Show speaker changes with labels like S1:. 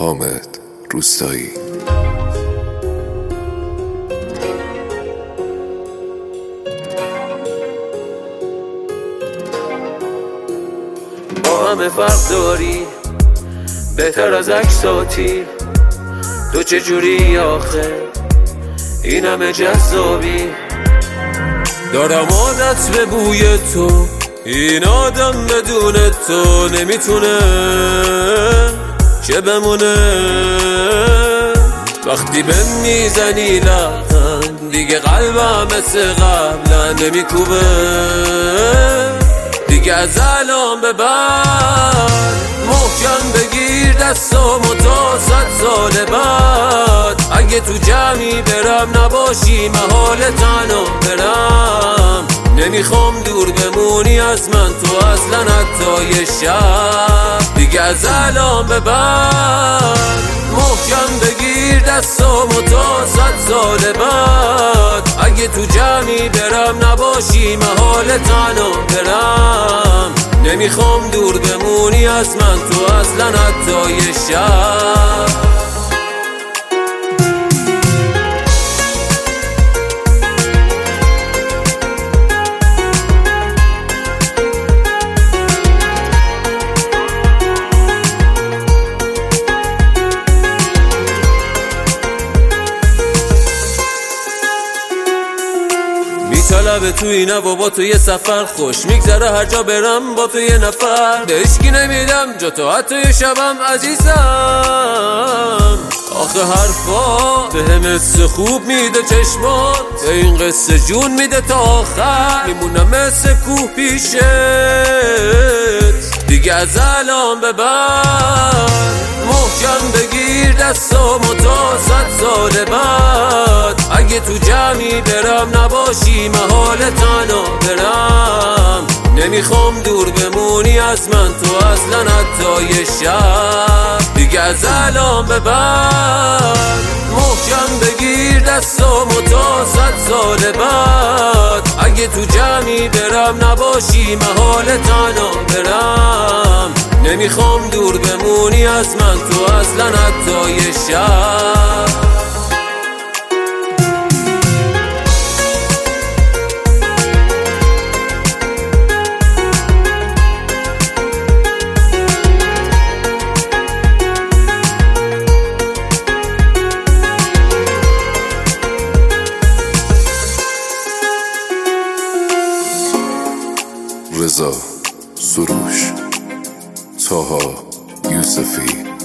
S1: حامد روستایی.
S2: با همه فرق داری بهتر از عکساتی، تو چجوری آخه این همه جذابی؟ دارم عادت به بوی تو، این آدم بدون تو نمیتونه چه بمونه. وقتی به میزنی لبخند دیگه قلبم مثل قبلا نمیکوبه، دیگه از الان به بعد محکم بگیر دستامو تا 100 سال بعد. اگه تو جمعی برم نباشی محال تنها برم، نمیخوام دور بمونی از من تو اصلا حتی یه شب. دیگه از الان به بعد محکم بگیر دستامو تا 100 سال بعد. اگه تو جمعی برم نباشی محال تنها برم، نمیخوام دور بمونی از من تو اصلا حتی یه شب. طلب تو اینه و با تو یه سفر خوش میگذره، هر جا برم با تو یه نفر، به اشکی نمیدم جا تو حتی یه شبم عزیزم. آخه حرفا به هم مثل خوب میده چشمات، به این قصه جون میده تا آخر، میمونم مثل کوه پیشت. دیگه از الان به بعد محکم بگیر دستامو تا 100 سال بعد. اگه تو جمعی برم نباشی محال تنها برم، نمیخوام دور بمونی از من تو اصلا حتی یه شب. دیگه از الان به بعد محکم بگیر دستامو تا 100 سال بعد. اگه تو جمعی برم نباشی محال تنها برم، نمیخوام دور بمونی از من تو اصلا حتی یه شب.
S1: رضا سروش، طاها یوسفی.